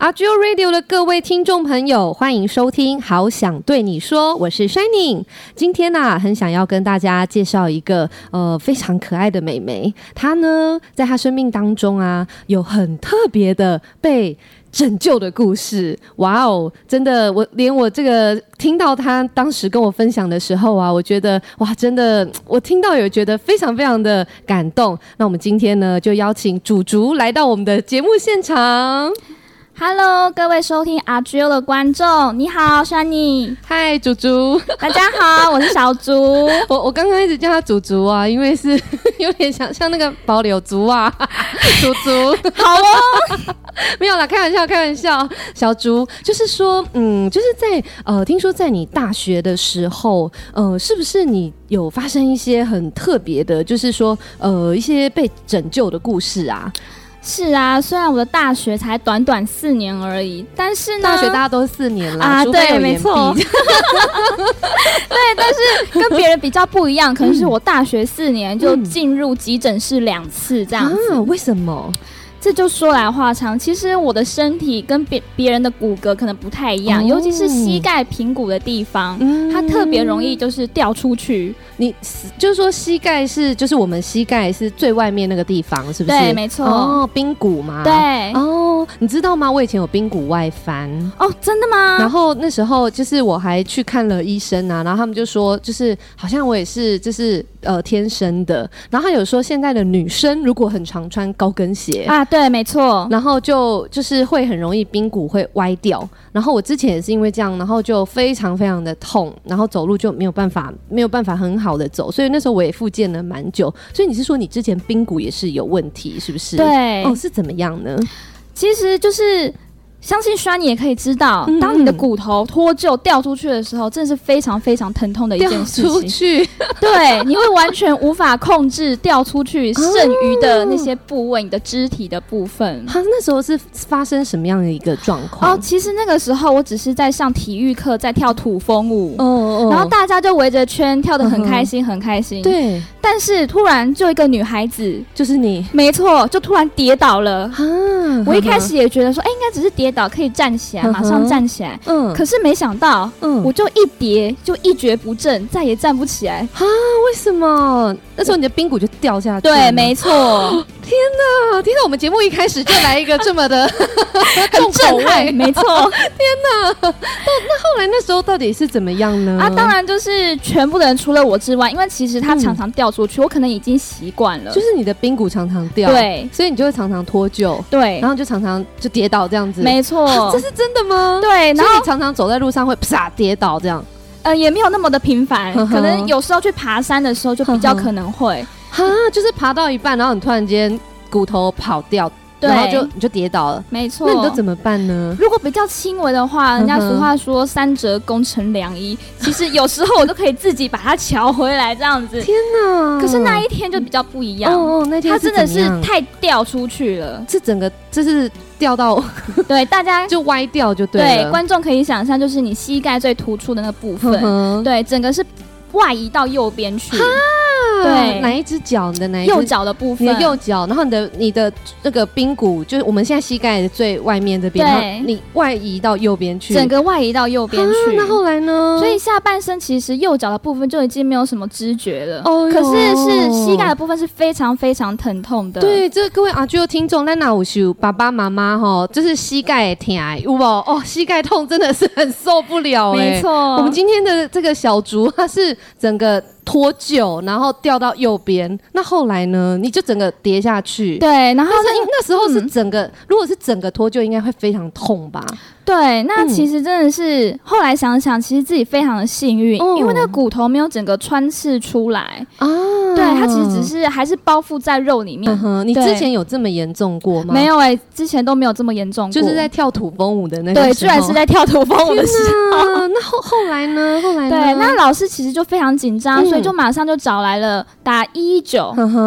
RGO Radio 的各位听众朋友，欢迎收听好想对你说，我是 Shining。 今天很想要跟大家介绍一个非常可爱的妹妹。她呢在她生命当中有很特别的被拯救的故事。哇哦，真的，我这个听到她当时跟我分享的时候我觉得哇，真的，我听到有觉得非常非常的感动。那我们今天呢就邀请竹竹来到我们的节目现场。 Hello， 各位收听 RGO 的观众，你好 ，Shani。 嗨，竹竹。大家好，我是小竹。 我刚刚一直叫她竹竹因为是有点像那个保留竹竹竹。好哦，没有啦，开玩笑。小竹就是说，就是在听说在你大学的时候，是不是你有发生一些很特别的，就是说一些被拯救的故事啊？ 是啊，虽然我的大学才短短4年而已，但是呢， 大学大家都是4年啦， 对，没错。对，但是跟别人比较不一样，可能是我大学4年就进入急诊室2次这样子。 为什么？ 这就说来话长，其实我的身体跟别人的骨骼可能不太一样，尤其是膝盖平骨的地方，它特别容易就是掉出去。你就是说膝盖就是我们膝盖是最外面那个地方，是不是？ 对，没错。 髌骨吗？ 对。 你知道吗？我以前有髌骨外翻。 真的吗？ 然后那时候就是我还去看了医生然后他们就说，就是好像我也是就是天生的。然后他有说现在的女生如果很常穿高跟鞋对，没错。 然后就是会很容易髌骨会歪掉。然后我之前也是因为这样，然后就非常非常的痛，然后走路就没有办法很好的走，所以那时候我也复健了蛮久。所以你是说你之前髌骨也是有问题，是不是？ 对。 是怎么样呢？ 其实就是相信Shani也可以知道，当你的骨头脱臼掉出去的时候，真的是非常非常疼痛的一件事情。 掉出去， 对，你会完全无法控制掉出去剩余的那些部位，你的肢体的部分。 那时候是发生什么样的一个状况？ 其实那个时候我只是在上体育课，在跳土风舞，然后大家就围着圈跳得很开心，很开心。 对。 但是突然就一个女孩子， 就是你， 没错，就突然跌倒了。我一开始也觉得说，应该只是跌倒，可以站起来，马上站起来。可是没想到，我就一跌就一蹶不振，再也站不起来。 为什么？那时候你的髌骨就掉下去。 对，没错。 天哪！听到我们节目一开始就来一个这么的重口味， 没错。 天哪！那后来那时候到底是怎么样呢？ 当然就是全部的人除了我之外，因为其实它常常掉出去，我可能已经习惯了。就是你的髌骨常常掉， 对， 所以你就会常常脱臼， 对， 然后就常常就跌倒这样子。 没错。 这是真的吗？ 对，然后所以你常常走在路上会啪跌倒这样。 也没有那么的频繁，可能有时候去爬山的时候就比较可能会。 就是爬到一半，然后你突然间骨头跑掉，然后你就跌倒了。 没错。 那你都怎么办呢？ 如果比较轻微的话，人家俗话说3折功成良医，其实有时候我都可以自己把它瞧回来这样子。 天哪！ 可是那一天就比较不一样。 那天它真的是太掉出去了， 这是掉到对，大家就歪掉就对了。 对，观众可以想象，就是你膝盖最突出的那个部分，对，整个是外移到右边去。对， 哪一只脚？你的哪一只？ 右脚的部分。 你的右脚，然后你的那个髌骨，就是我们现在膝盖的最外面这边， 对， 你外移到右边去， 整个外移到右边去。 那后来呢？ 所以下半身其实右脚的部分就已经没有什么知觉了。可是膝盖的部分是非常非常疼痛的。 对，这各位RGO听众，那有时爸爸妈妈就是膝盖痛，有没？膝盖痛真的是很受不了。 没错。 我们今天的这个小竹，它是整个脱臼，然后掉到右边。那后来呢？你就整个跌下去。 对，然后那时候是整个，如果是整个脱臼，应该会非常痛吧？ 对，那其实真的是后来想想，其实自己非常的幸运，因为那个骨头没有整个穿刺出来对，它其实只是还是包覆在肉里面。 你之前有这么严重过吗？ 没有之前都没有这么严重过， 就是在跳土风舞的那个时候。 对，居然是在跳土风舞的时候。 那后来呢？ 对，那老师其实就非常紧张，所以就马上就找来了打119。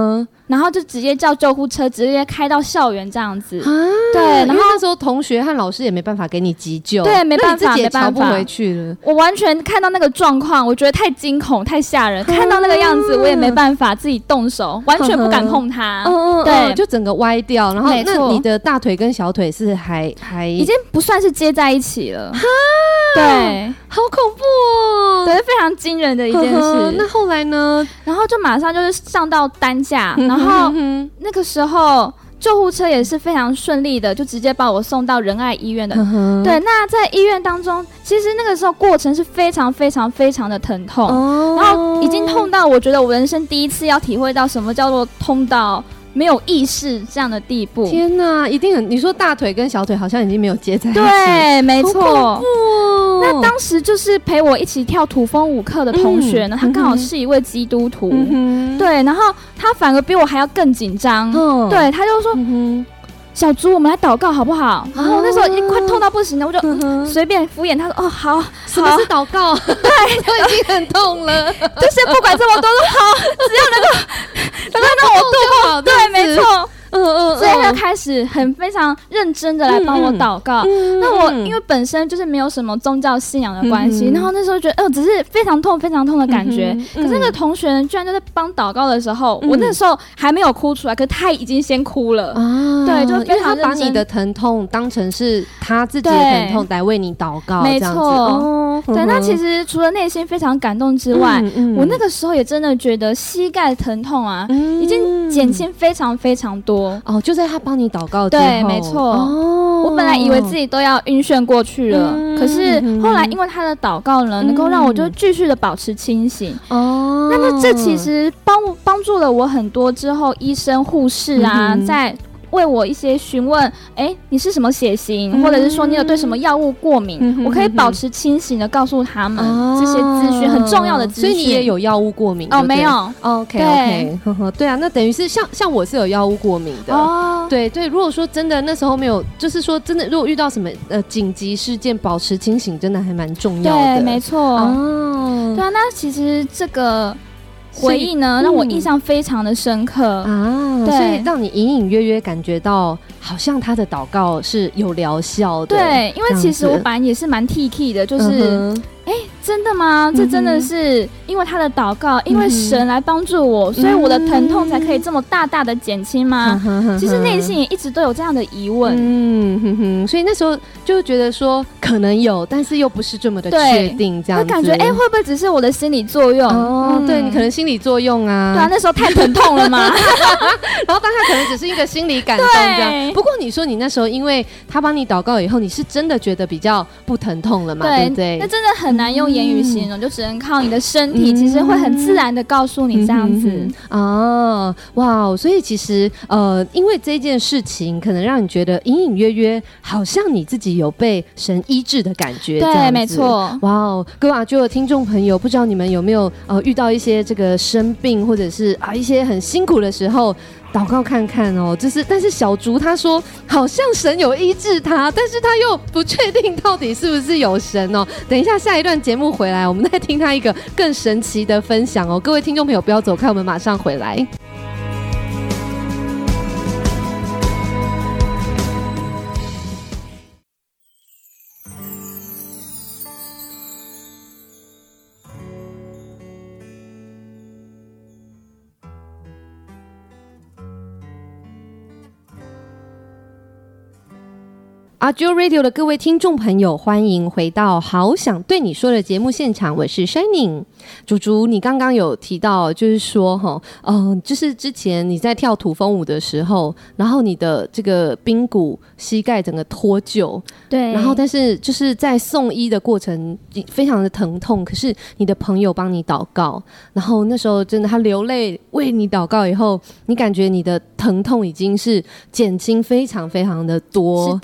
然后就直接叫救护车，直接开到校园这样子。对，然后那时候同学和老师也没办法给你急救， 对，没办法， 自己也瞧不回去了。 我完全看到那个状况，我觉得太惊恐、太吓人，看到那个样子，我也没办法自己动手，完全不敢碰它。对， 就整个歪掉。然后，那你的大腿跟小腿是还已经不算是接在一起了。对， 好恐怖哦！ 对，非常惊人的一件事。 那后来呢？ 然后就马上就是上到担架，然后那个时候救护车也是非常顺利的，就直接把我送到仁爱医院的。对，那在医院当中，其实那个时候过程是非常非常非常的疼痛，然后已经痛到我觉得我人生第一次要体会到什么叫做痛到没有意识这样的地步。 天哪，一定很！你说大腿跟小腿好像已经没有接在一起， 对，没错。 好恐怖哦！ 那当时就是陪我一起跳土风舞课的同学呢，他刚好是一位基督徒，对，然后他反而比我还要更紧张，对，他就说。小猪，我们来祷告好不好？然后那时候已经快痛到不行了，我就随便敷衍他说：“哦，好。” 什么是祷告？对，都已经很痛了， 就先不管这么多，说好，只要能够让我度过，对，没错。所以他就开始非常认真的来帮我祷告。那我因为本身就是没有什么宗教信仰的关系，然后那时候觉得只是非常痛非常痛的感觉。可是那个同学呢，居然就在帮祷告的时候，我那时候还没有哭出来，可是他已经先哭了。对，就非常认真， 他把你的疼痛当成是他自己的疼痛来为你祷告， 没错。对，那其实除了内心非常感动之外，我那个时候也真的觉得膝盖疼痛啊，已经减轻非常非常多。 就在他帮你祷告之后， 对，没错。我本来以为自己都要晕眩过去了，可是后来因为他的祷告呢，能够让我就继续的保持清醒。那么这其实帮助了我很多。之后医生护士啊，在为我一些询问，你是什么血型，或者是说你有对什么药物过敏，我可以保持清醒的告诉他们这些资讯，很重要的资讯。 所以你也有药物过敏？ 没有。 OK， 对啊，那等于是像我是有药物过敏的。对，如果说真的那时候没有，就是说真的，如果遇到什么紧急事件，保持清醒真的还蛮重要的。 对，没错。对啊，那其实这个回忆呢，让我印象非常的深刻对，所以让你隐隐约约感觉到，好像他的祷告是有疗效的。 对，因为其实我本来也是蛮 T 的，就是真的吗？这真的是因为他的祷告，因为神来帮助我，所以我的疼痛才可以这么大大的减轻吗？其实内心也一直都有这样的疑问。 所以那时候就觉得说可能有，但是又不是这么的确定，这样子。 会感觉会不会只是我的心理作用？ 对，你可能心理作用啊。 对啊，那时候太疼痛了嘛。 然后当下可能只是一个心理感动这样。不过你说你那时候因为他帮你祷告以后，你是真的觉得比较不疼痛了嘛？对不对？ 那真的很难用言语形容，就只能靠你的身体，其实会很自然的告诉你这样子。 哇，所以其实因为这件事情可能让你觉得隐隐约约好像你自己有被神医治的感觉。 对，没错。 哇，各位阿啾的听众朋友，不知道你们有没有遇到一些这个生病或者是一些很辛苦的时候，祷告看看但是小竹他说好像神有医治他，但是他又不确定到底是不是有神等一下下一段节目回来，我们再听他一个更神奇的分享各位听众朋友不要走开，我们马上回来。阿啾 Radio 的各位听众朋友，欢迎回到好想对你说的节目现场，我是 Shining。竹竹，你刚刚有提到，就是说就是之前你在跳土风舞的时候，然后你的这个髌骨膝盖整个脱臼， 对， 然后但是就是在送医的过程非常的疼痛，可是你的朋友帮你祷告，然后那时候真的他流泪为你祷告以后，你感觉你的疼痛已经是减轻非常非常的多。 是的。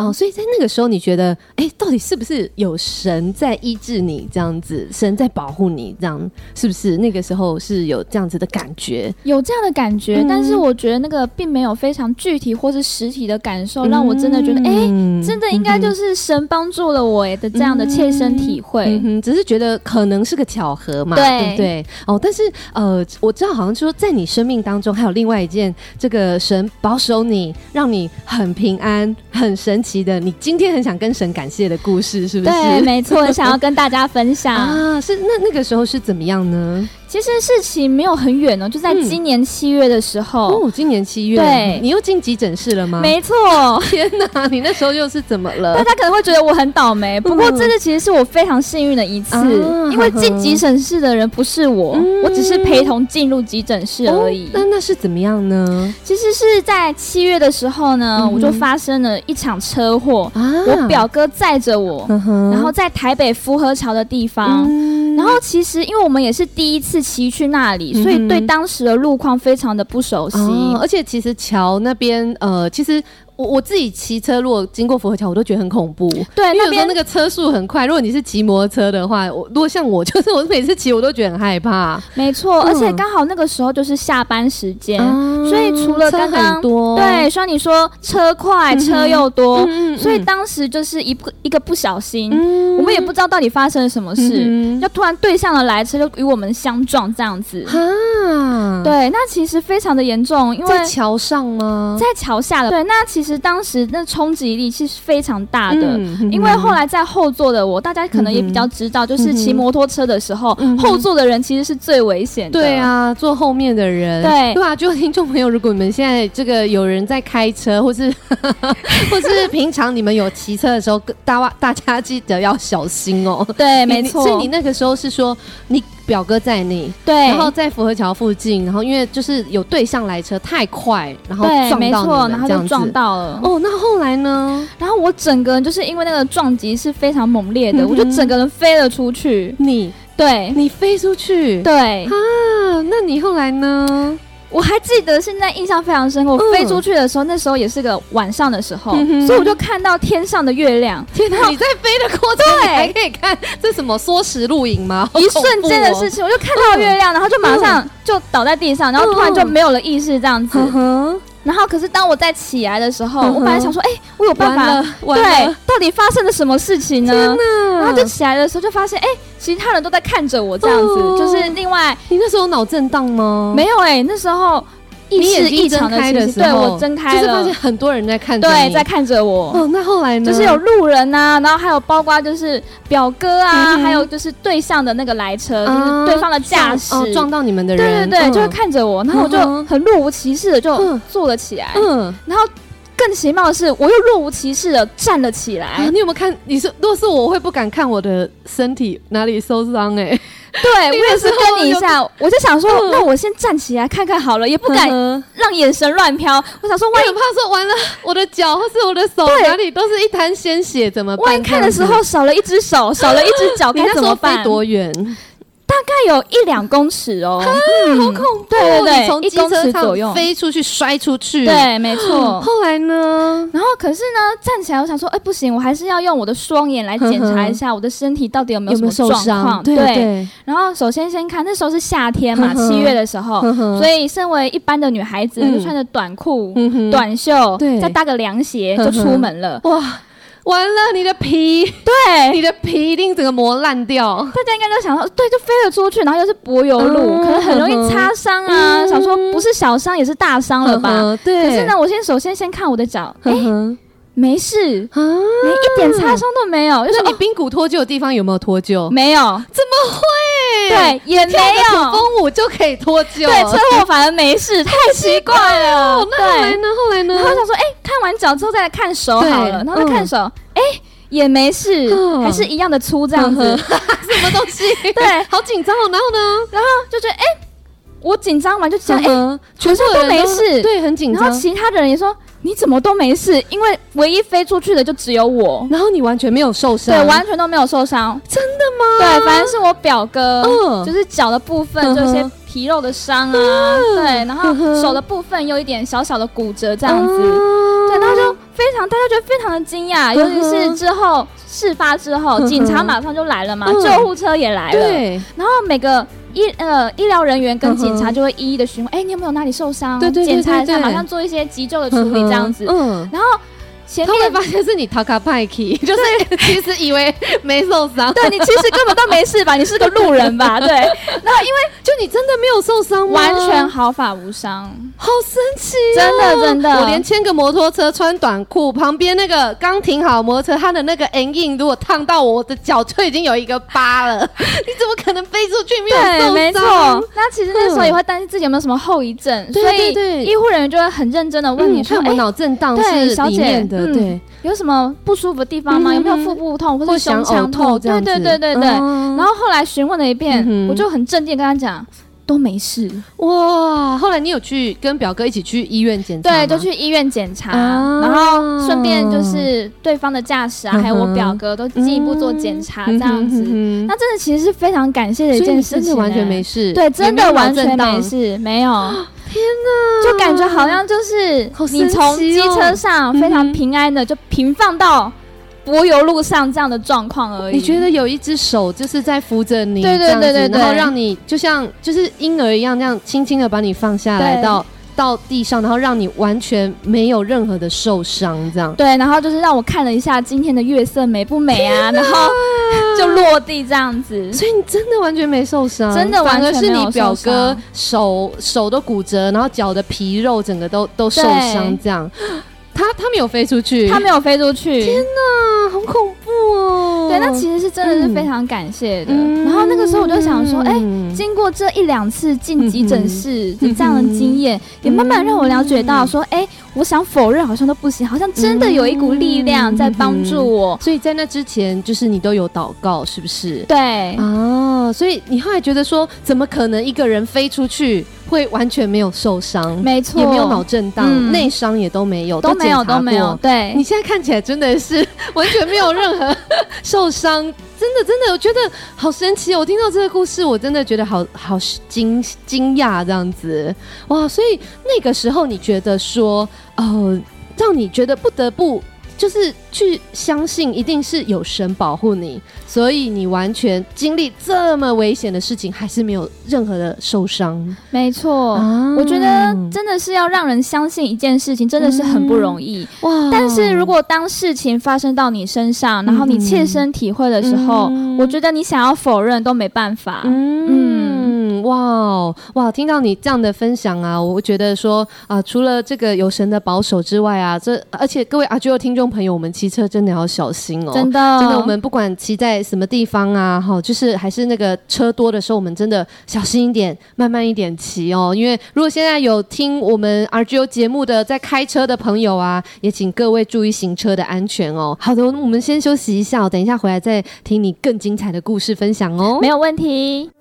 所以在那个时候你觉得到底是不是有神在医治你这样子，神在保护你这样，是不是那个时候是有这样子的感觉？ 有这样的感觉，但是我觉得那个并没有非常具体或是实体的感受，让我真的觉得真的应该就是神帮助了我的这样的切身体会。 只是觉得可能是个巧合嘛，对不对？但是我知道好像说在你生命当中还有另外一件这个神保守你让你很平安很神奇的，你今天很想跟神感谢的故事，是不是？ 对，没错，很想要跟大家分享啊。是那个时候是怎么样呢？ 其实事情没有很远哦，就在今年7月的时候。 今年7月， 对， 你又进急诊室了吗？ 没错。 天哪，你那时候又是怎么了？ 大家可能会觉得我很倒霉，不过这次其实是我非常幸运的一次，因为进急诊室的人不是我，我只是陪同进入急诊室而已。 那是怎么样呢？ 其实是在7月的时候呢，我就发生了一场车祸，我表哥载着我，然后在台北福和桥的地方。然后其实因为我们也是第一次骑去那里，所以对当时的路况非常的不熟悉， 而且其实桥那边其实我自己骑车如果经过福和桥我都觉得很恐怖， 对， 因为有时候那个车速很快，如果你是骑摩托车的话，如果像我就是我每次骑我都觉得很害怕。 没错，而且刚好那个时候就是下班时间，所以除了刚刚对像你说车快车又多，所以当时就是一个不小心，我们也不知道到底发生了什么事，就突然对向了来车就与我们相撞这样子。对，那其实非常的严重，因为在桥上吗？ 在桥下的。对，那其实当时那冲击力是非常大的，因为后来在后座的我，大家可能也比较知道，就是骑摩托车的时候，后座的人其实是最危险的。 对啊，坐后面的人，对啊，就听众朋友，如果你们现在这个有人在开车，或是平常你们有骑车的时候，大家记得要小心哦。 对，没错。 所以你那个时候是说你表哥载你， 对， 然后在福和桥附近，然后因为就是有对向来车太快，然后撞到你们， 没错，然后就撞到了。 那后来呢？ 然后我整个人就是因为那个撞击是非常猛烈的，我就整个人飞了出去。 你飞出去？ 对啊， 那你后来呢？ 我还记得现在印象非常深刻，我飞出去的时候，那时候也是个晚上的时候，所以我就看到天上的月亮。 天哪！你在飞的过程你还可以看，这什么缩时录影吗？ 一瞬间的事情，我就看到月亮，然后就马上就倒在地上，然后突然就没有了意识这样子。然后可是当我再起来的时候，我本来想说我有办法，对，到底发生了什么事情呢？然后就起来的时候就发现其他人都在看着我这样子，就是另外你那时候脑震荡吗？ 没有那时候意识异常的时候，对，我睁开了， 就是发现很多人在看着你， 对，在看着我。 那后来呢？ 就是有路人啊，然后还有包括就是表哥啊，还有就是对向的那个来车，就是对方的驾驶撞到你们的人， 对，就会看着我，然后我就很若无其事的就坐了起来，然后更奇妙的是，我又若无其事的站了起来。 你有没有看？如果是我会不敢看我的身体哪里受伤对，我也是跟你一下，我就想说，那我先站起来看看好了，也不敢让眼神乱飘。我想说，万一怕说完了，我的脚或是我的手哪里都是一滩鲜血，怎么办？ 万一看的时候少了一只手，少了一只脚，该怎么办？ 你那时候飞多远？ 大概有1-2公尺哦， 好恐怖！ 对， 你从 1公尺左右飞出去，摔出去。 对，没错。 后来呢？ 然后可是呢，站起来，我想说，不行，我还是要用我的双眼来检查一下我的身体到底有没有什么状况。对。然后首先看，那时候是夏天嘛，7月的时候，所以身为一般的女孩子，就穿着短裤、短袖，再搭个凉鞋就出门了。 哇！完了，你的皮一定整个磨烂掉。 大家应该都想说，对，就飞了出去，然后又是柏油路，可能很容易擦伤啊。想说不是小伤也是大伤了吧？对。可是呢，我首先看我的脚，没事，连一点擦伤都没有。 就是你髌骨脱臼的地方有没有脱臼？ 没有， 怎么会？ 对，也没有。 土风舞就可以脱臼， 对，车祸反而没事，太奇怪了。 那后来呢？ 然后想说，看完脚之后再来看手好了，然后再看手，也没事，还是一样的粗这样子。 什么东西？ 对， 好紧张哦。然后呢？ 然后就觉得我紧张完就这样，全部都没事， 对，很紧张。 然后其他的人也说你怎么都没事，因为唯一飞出去的就只有我。 然后你完全没有受伤？ 对，完全都没有受伤。 真的吗？ 对，反正是我表哥，就是脚的部分就有些皮肉的伤啊，对，然后手的部分有一点小小的骨折这样子，对，然后就大家觉得非常的惊讶，尤其是事发之后，警察马上就来了嘛，救护车也来了， 对， 然后每个医疗人员跟警察就会一一的询问，你有没有哪里受伤？对，检查一下，马上做一些急救的处理这样子。然后前面他会发现是你塔卡派克，就是其实以为没受伤， 对，你其实根本都没事吧，你是个路人吧？对。然后因为就你真的没有受伤吗？ 完全毫发无伤， 好神奇哦！ 真的， 我连牵个摩托车穿短裤，旁边那个刚停好摩托车，它的那个 N 印如果烫到我的脚，就已经有一个疤了。你怎么可能飞出去没有受伤？ 没错。那其实那时候也会担心自己有没有什么后遗症，所以医护人员就会很认真的问你说：“ 脑震荡是里面的。”对， 有什么不舒服的地方吗？有没有腹部痛或是胸腔痛？对。然后后来询问了一遍，我就很镇定跟他讲，都没事。 哇！后来你有去跟表哥一起去医院检查吗？ 对，就去医院检查，然后顺便就是对方的驾驶还有我表哥都进一步做检查，这样子。那真的其实是非常感谢的一件事情， 真的完全没事。 对，真的完全没事，没有。 天哪， 就感觉好像就是你从机车上非常平安的就平放到柏油路上这样的状况而已。 你觉得有一只手就是在扶着你，对，然后让你就像就是婴儿一样，这样轻轻的把你放下来到地上，然后让你完全没有任何的受伤，这样。 对，然后就是让我看了一下今天的月色美不美啊，然后就落地这样子。 所以你真的完全没受伤， 真的完全没有受伤。 反而是你表哥手都骨折，然后脚的皮肉整个都受伤，这样。他没有飞出去， 他没有飞出去。 天哪，好恐怖哦！ 对，那其实是真的是非常感谢的。然后那个时候我就想说，经过这1-2次进急诊室的这样的经验，也慢慢让我了解到说，我想否认好像都不行，好像真的有一股力量在帮助我。 所以在那之前，就是你都有祷告，是不是？ 对啊，所以你后来觉得说，怎么可能一个人飞出去会完全没有受伤？ 没错， 也没有脑震荡，内伤也都没有， 都没有。对， 你现在看起来真的是完全没有任何受伤，真的，我觉得好神奇哦！我听到这个故事，我真的觉得好惊讶这样子，哇！所以那个时候你觉得说，让你觉得不得不就是去相信一定是有神保护你，所以你完全经历这么危险的事情还是没有任何的受伤。 没错，我觉得真的是要让人相信一件事情真的是很不容易。但是如果当事情发生到你身上，然后你切身体会的时候，我觉得你想要否认都没办法。 哇！听到你这样的分享啊，我觉得说除了这个有神的保守之外啊，而且各位RGO听众朋友，我们骑车真的要小心哦，真的，我们不管骑在什么地方啊，就是还是那个车多的时候，我们真的小心一点，慢慢一点骑哦。因为如果现在有听我们 RGO 节目的在开车的朋友啊，也请各位注意行车的安全哦。好的，我们先休息一下，等一下回来再听你更精彩的故事分享哦。 没有问题。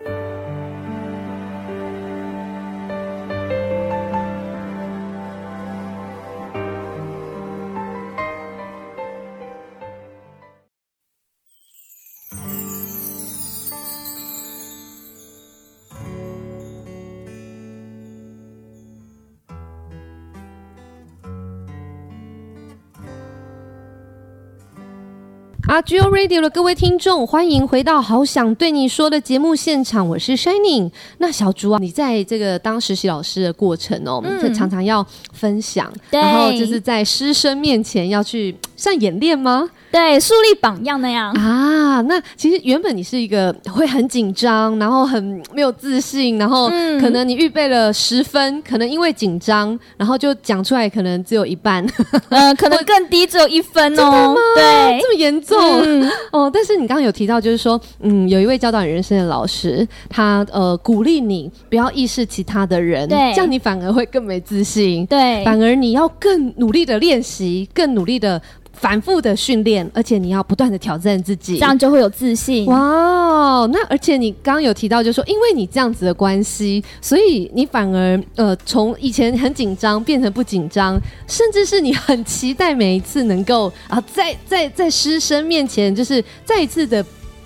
RGO Radio 的各位听众，欢迎回到好想对你说的节目现场，我是 Shining。那小竹啊，你在这个当实习老师的过程哦，常常要分享，然后就是在师生面前要去算演练吗？ 对，树立榜样那样啊。那其实原本你是一个会很紧张，然后很没有自信，然后可能你预备了10分，可能因为紧张，然后就讲出来可能只有一半， 可能更低，只有1分哦。 真的吗？ 对， 这么严重但是你刚刚有提到，就是说，有一位教导你人生的老师，他鼓励你不要意识其他的人，对，这样你反而会更没自信，对，反而你要更努力的练习，更努力的反复的训练，而且你要不断的挑战自己， 这样就会有自信。 哇，那而且你刚刚有提到，就是说，因为你这样子的关系，所以你反而从以前很紧张变成不紧张，甚至是你很期待每一次能够在师生面前，就是再一次的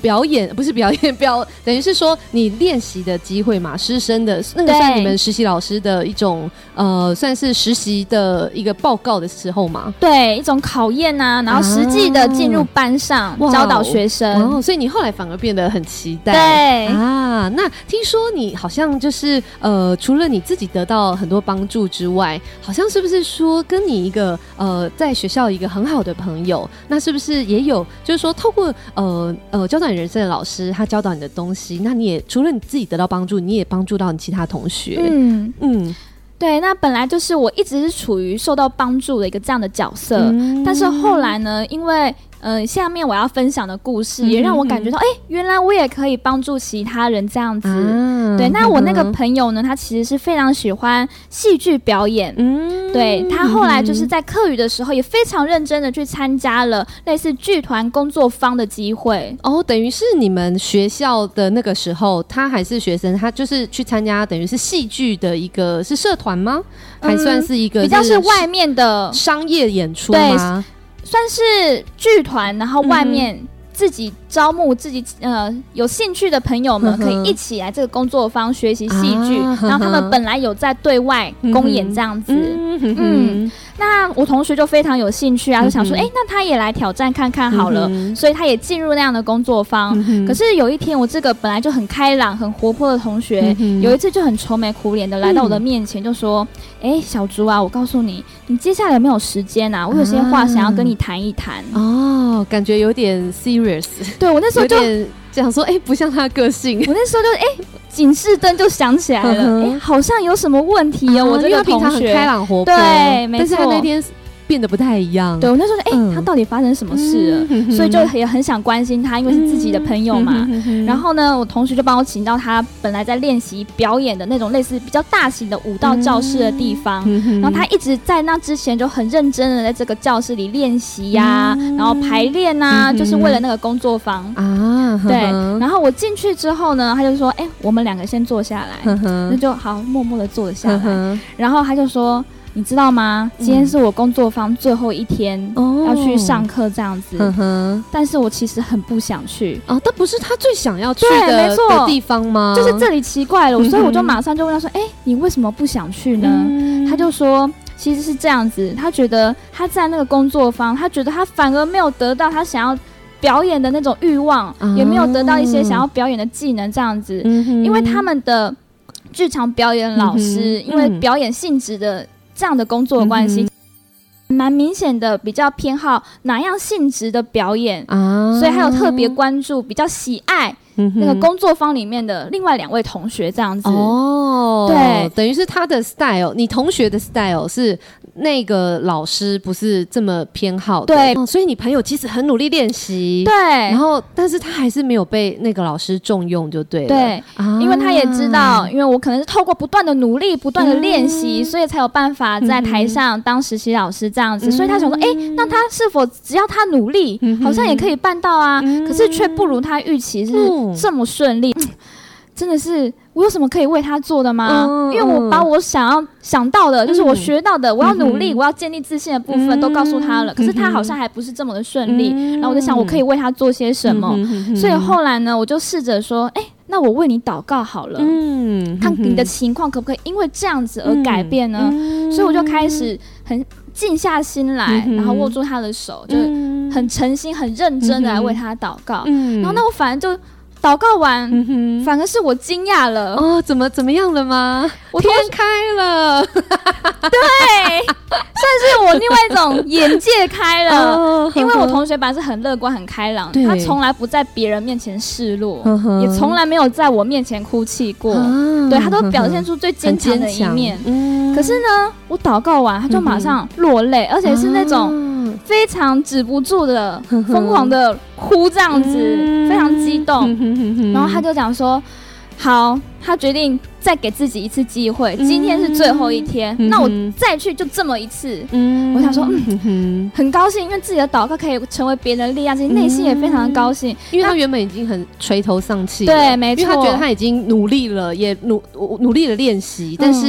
表演，不是表演等于是说你练习的机会嘛，师生的那个算你们实习老师的一种算是实习的一个报告的时候嘛？ 对，一种考验啊，然后实际的进入班上教导学生， 所以你后来反而变得很期待。 对啊，那听说你好像就是除了你自己得到很多帮助之外，好像是不是说跟你一个在学校一个很好的朋友，那是不是也有就是说透过教导你人生的老师他教导你的东西，那你也除了你自己得到帮助，你也帮助到你其他同学。 对，那本来就是我一直是处于受到帮助的一个这样的角色，但是后来呢，因为下面我要分享的故事也让我感觉到，原来我也可以帮助其他人这样子。对，那我那个朋友呢，他其实是非常喜欢戏剧表演，对，他后来就是在课余的时候也非常认真的去参加了类似剧团工作坊的机会。 等于是你们学校的那个时候，他还是学生，他就是去参加，等于是戏剧的一个是社团吗？还算是一个比较是外面的商业演出吗？ 算是剧团，然后外面自己招募自己有兴趣的朋友们可以一起来这个工作坊学习戏剧，然后他们本来有在对外公演这样子。那我同学就非常有兴趣啊，就想说那他也来挑战看看好了，所以他也进入那样的工作坊。可是有一天我这个本来就很开朗很活泼的同学，有一次就很愁眉苦脸的来到我的面前，就说小猪啊，我告诉你，你接下来有没有时间啊？我有些话想要跟你谈一谈。 感觉有点 serious。 对，我那时候就想说不像他的个性。 我那时候就警示灯就响起来了，好像有什么问题哦。我这个同学因为平常很开朗活泼， 对，没错， 但是他那天变得不太一样。 对，我那时候他到底发生什么事了？所以就也很想关心他，因为是自己的朋友嘛。然后呢，我同学就帮我请到他本来在练习表演的那种类似比较大型的舞蹈教室的地方，然后他一直在那之前就很认真的在这个教室里练习呀，然后排练啊，就是为了那个工作坊啊。对，然后我进去之后呢，他就说：“我们两个先坐下来。”那就好，默默的坐了下来。然后他就说：“你知道吗？今天是我工作坊最后一天，要去上课这样子。但是我其实很不想去。但不是他最想要去的地方吗？ 就是这里奇怪了，所以我就马上就问他说：你为什么不想去呢？他就说其实是这样子，他觉得他在那个工作坊，他觉得他反而没有得到他想要表演的那种欲望，也没有得到一些想要表演的技能这样子。因为他们的剧场表演老师，因为表演性质的这样的工作的关系，蛮明显的比较偏好哪样性质的表演，所以还有特别关注比较喜爱那个工作坊里面的另外2位同学这样子。对， 等于是他的 style， 你同学的 style 是那个老师不是这么偏好的。 对， 所以你朋友其实很努力练习， 对， 然后但是他还是没有被那个老师重用就对了。 对，因为他也知道，因为我可能是透过不断的努力不断的练习，所以才有办法在台上当实习老师这样子。所以他想说那他是否只要他努力，好像也可以办到啊。可是却不如他预期是这么顺利。真的是我有什么可以为他做的吗？因为我把我想到的，就是我学到的，我要努力，我要建立自信的部分都告诉他了，可是他好像还不是这么的顺利。然后我就想我可以为他做些什么。所以后来呢，我就试着说那我为你祷告好了，看你的情况可不可以因为这样子而改变呢？所以我就开始很静下心来，然后握住他的手，就很诚心很认真的来为他祷告。然后那我反而就祷告完，反而是我惊讶了。 怎么样了吗？天开了。 对，算是我另外一种眼界开了。因为我同学本来是很乐观很开朗，他从来不在别人面前示弱，也从来没有在我面前哭泣过。对，他都表现出最坚强的一面。可是呢，我祷告完他就马上落泪，而且是那种非常止不住的疯狂的哭这样子，非常激动。然后他就讲说好，他决定再给自己一次机会，今天是最后一天，那我再去就这么一次。我想说很高兴，因为自己的祷告可以成为别人的力量，其实内心也非常的高兴。 因为他原本已经很垂头丧气了， 对，没错， 因为他觉得他已经努力了，也努力了练习，但是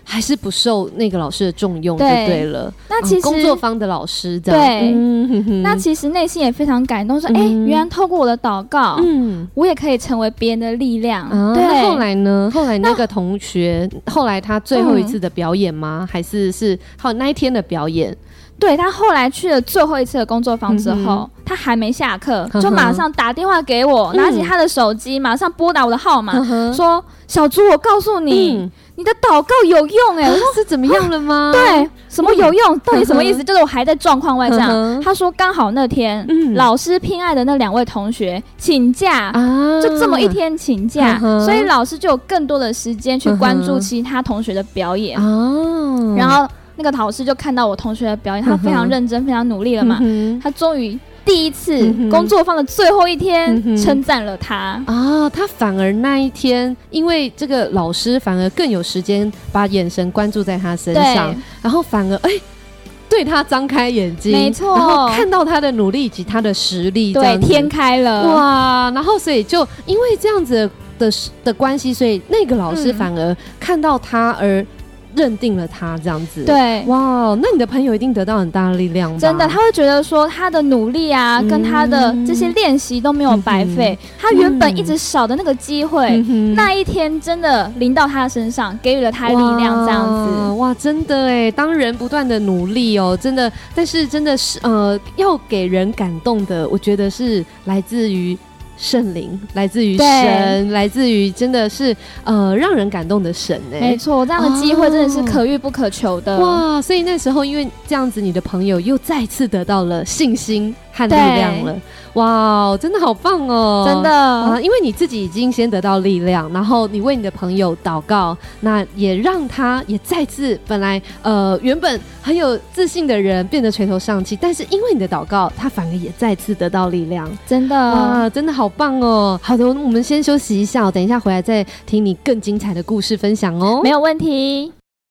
还是不受那个老师的重用就对了。 那其实工作坊的老师这样， 对，那其实内心也非常感动，说原来透过我的祷告，我也可以成为别人的力量。对， 那后来呢？后来那个同学，后来他最后一次的表演吗？还是好那一天的表演？ 对，他后来去了最后一次的工作坊之后，他还没下课，就马上打电话给我，拿起他的手机，马上拨打我的号码，说：“小猪，我告诉你，你的祷告有用。”我说是怎么样了吗？ 对，什么有用？到底什么意思？就是我还在状况外这样。他说刚好那天老师偏爱的那2位同学请假，就这么一天请假，所以老师就有更多的时间去关注其他同学的表演。然后那个老师就看到我同学的表演，他非常认真，非常努力了嘛。他终于第一次工作坊的最后一天称赞了他他反而那一天，因为这个老师反而更有时间把眼神关注在他身上，然后反而对他张开眼睛， 没错， 然后看到他的努力以及他的实力， 对，天开了哇！然后所以就因为这样子的关系，所以那个老师反而看到他而认定了他这样子。 对， 哇，那你的朋友一定得到很大的力量吧？ 真的，他会觉得说他的努力啊，跟他的这些练习都没有白费，他原本一直少的那个机会，那一天真的临到他身上，给予了他力量，这样子。 哇，真的耶，当人不断的努力真的，但是真的是要给人感动的，我觉得是来自于圣灵，来自于神，来自于真的是让人感动的神。 没错，这样的机会真的是可遇不可求的。 哇，所以那时候因为这样子，你的朋友又再次得到了信心和力量了。哇，真的好棒哦， 真的因为你自己已经先得到力量，然后你为你的朋友祷告，那也让他也再次本来原本很有自信的人变得垂头丧气，但是因为你的祷告，他反而也再次得到力量。 真的哇，真的好棒哦。好的，我们先休息一下，等一下回来再听你更精彩的故事分享哦。 没有问题。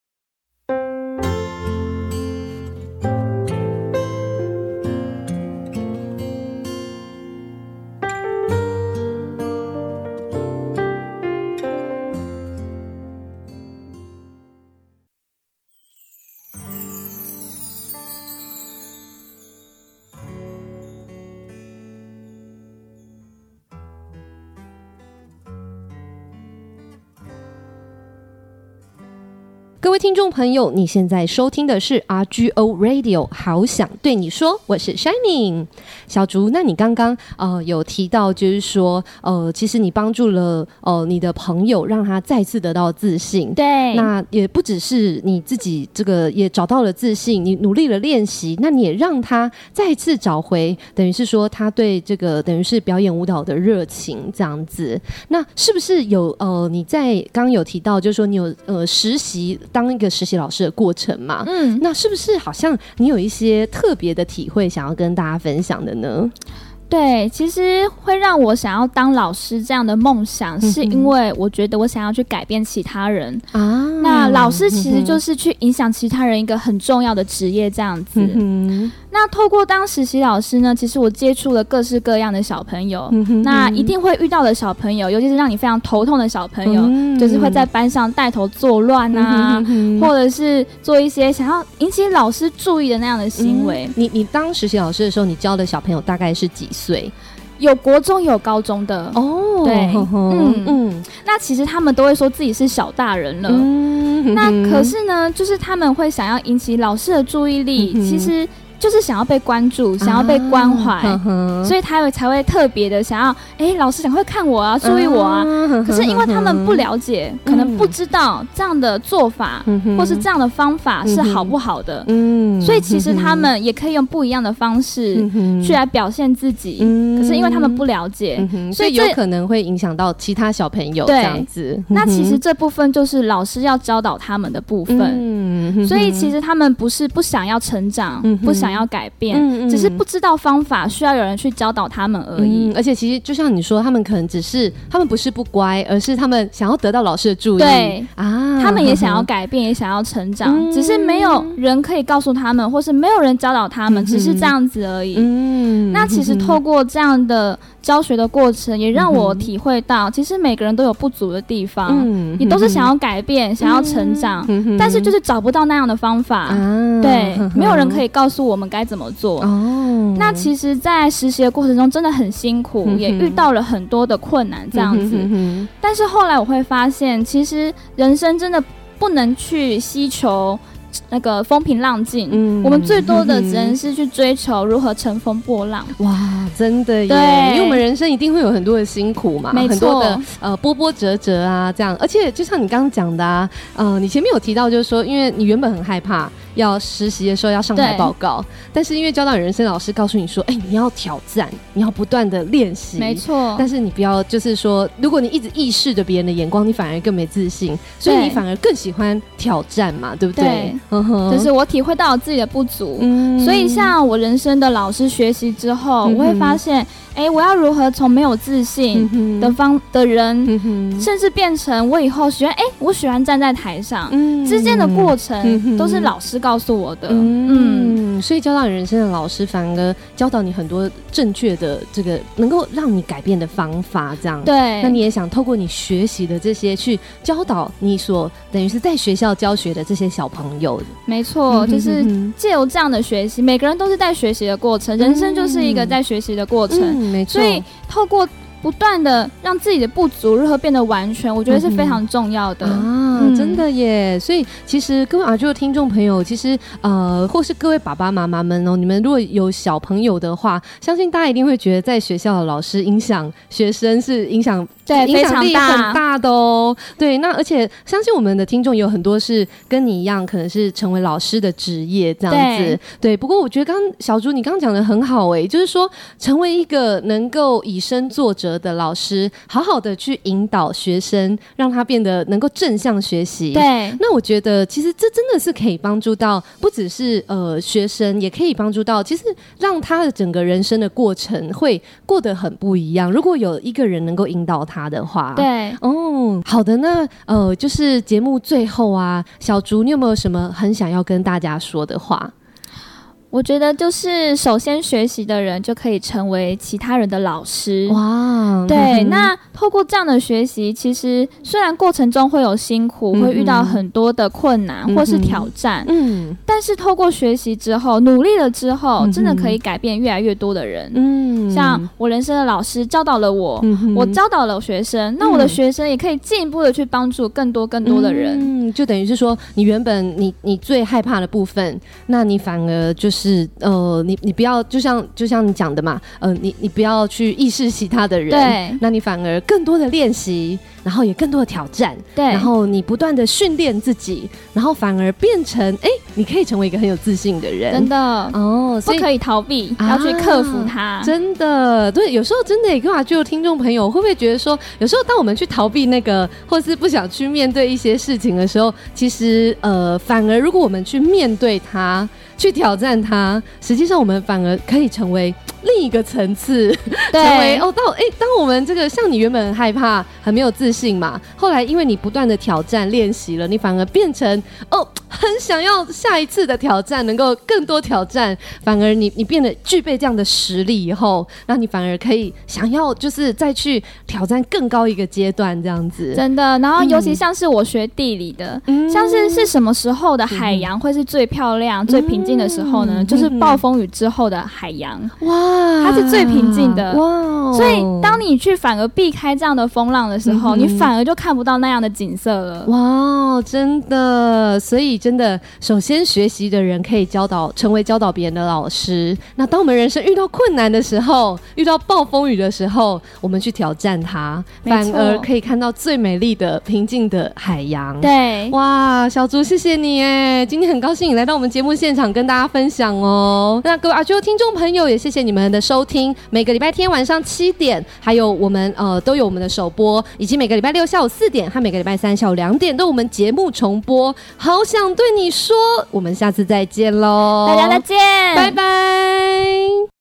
各位听众朋友，你现在收听的是 RGO Radio 好想对你说，我是 Shining 小竹。那你刚刚有提到就是说其实你帮助了你的朋友，让他再次得到自信。 对， 那也不只是你自己这个也找到了自信，你努力了练习，那你也让他再次找回等于是说他对这个等于是表演舞蹈的热情这样子。那是不是有你在刚刚有提到就是说你有实习当一个实习老师的过程嘛？那是不是好像你有一些特别的体会想要跟大家分享的呢？ 对，其实会让我想要当老师这样的梦想，是因为我觉得我想要去改变其他人啊。那老师其实就是去影响其他人一个很重要的职业这样子。那透过当实习老师呢，其实我接触了各式各样的小朋友，那一定会遇到的小朋友，尤其是让你非常头痛的小朋友，就是会在班上带头作乱啊，或者是做一些想要引起老师注意的那样的行为。 你当实习老师的时候，你教的小朋友大概是几岁？ 有国中有高中的哦，对，那其实他们都会说自己是小大人了，那可是呢，就是他们会想要引起老师的注意力，其实就是想要被关注，想要被关怀，所以他才会特别的想要，老师想会看我啊，注意我啊。可是因为他们不了解，可能不知道这样的做法，或是这样的方法是好不好的，所以其实他们也可以用不一样的方式去来表现自己。可是因为他们不了解， 所以有可能会影响到其他小朋友这样子。 那其实这部分就是老师要教导他们的部分，所以其实他们不是不想要成长，不想要改变，只是不知道方法，需要有人去教导他们而已。 而且其实就像你说，他们可能他们不是不乖，而是他们想要得到老师的注意。 对啊， 他们也想要改变，也想要成长，只是没有人可以告诉他们，或是没有人教导他们，只是这样子而已。那其实透过这样的教学的过程，也让我体会到，其实每个人都有不足的地方，也都是想要改变，想要成长，但是就是找不到那样的方法。对，没有人可以告诉我们该怎么做。那其实在实习的过程中真的很辛苦，也遇到了很多的困难这样子。但是后来我会发现，其实人生真的不能去希求那个风平浪静，我们最多的只能是去追求如何乘风破浪。 哇，真的耶！因为我们人生一定会有很多的辛苦嘛，很多的波波折折啊，这样。而且就像你刚刚讲的啊，你前面有提到，就是说，因为你原本很害怕要实习的时候要上台报告，但是因为教导你人生老师告诉你说，你要挑战，你要不断的练习， 没错。 但是你不要就是说，如果你一直意识着别人的眼光，你反而更没自信，所以你反而更喜欢挑战嘛，对不对？ 就是我体会到我自己的不足，所以像我人生的老师学习之后，我会发现，我要如何从没有自信的人，甚至变成我以后喜欢，我喜欢站在台上，之间的过程都是老师告诉我的。 所以教导你人生的老师反而教导你很多正确的这个能够让你改变的方法，这样。 对。 那你也想透过你学习的这些去教导你所等于是在学校教学的这些小朋友。 没错，就是借由这样的学习，每个人都是在学习的过程，人生就是一个在学习的过程。没错。所以透过不断的让自己的不足如何变得完全，我觉得是非常重要的。 真的耶！所以其实各位阿啾的听众朋友，其实或是各位爸爸妈妈们哦，你们如果有小朋友的话，相信大家一定会觉得在学校的老师影响学生是影响力很大的哦。对，那而且相信我们的听众有很多是跟你一样，可能是成为老师的职业这样子。对，不过我觉得刚小猪你刚刚讲的很好就是说成为一个能够以身作则的老师，好好的去引导学生，让他变得能够正向学习。 对， 那我觉得其实这真的是可以帮助到不只是学生，也可以帮助到其实让他的整个人生的过程会过得很不一样。如果有一个人能够引导他的话， 对， 好的，那就是节目最后啊，小竹你有没有什么很想要跟大家说的话？ 我觉得就是首先学习的人就可以成为其他人的老师。哇，对，那透过这样的学习，其实虽然过程中会有辛苦，会遇到很多的困难或是挑战，但是透过学习之后，努力了之后，真的可以改变越来越多的人。像我人生的老师教导了我，我教导了学生，那我的学生也可以进一步的去帮助更多的人。 就等于是说，你原本你最害怕的部分，那你反而就是你不要就像你讲的嘛，你不要去意识其他的人，对，那你反而更多的练习，然后也更多的挑战，对，然后你不断的训练自己，然后反而变成你可以成为一个很有自信的人， 真的所以不可以逃避，要去克服它。 真的，对，有时候真的也跟阿啾的听众朋友会不会觉得说，有时候当我们去逃避那个，或是不想去面对一些事情的时候，其实反而如果我们去面对它，去挑战它，实际上我们反而可以成为另一个层次，成为当我们这个像你原本很害怕很没有自信嘛，后来因为你不断的挑战练习了，你反而变成很想要下一次的挑战，能够更多挑战，反而你变得具备这样的实力以后，那你反而可以想要就是再去挑战更高一个阶段这样子。 真的，然后尤其像是我学地理的，像是什么时候的海洋会是最漂亮最平静的时候呢？就是暴风雨之后的海洋。哇，它是最平静的。哇，所以当你去反而避开这样的风浪的时候，你反而就看不到那样的景色了。 哇，真的，所以真的，首先学习的人可以成为教导别人的老师。那当我们人生遇到困难的时候，遇到暴风雨的时候，我们去挑战它，反而可以看到最美丽的平静的海洋。 对， 哇，小竹谢谢你今天很高兴你来到我们节目现场跟大家分享哦。那各位阿啾听众朋友也谢谢你们的收听，每个礼拜天晚上7点，还有我们都有我们的首播，以及每个礼拜六下午4点和每个礼拜3下午2点都有我们节目重播。好想对你说，我们下次再见咯， 大家再见， 拜拜。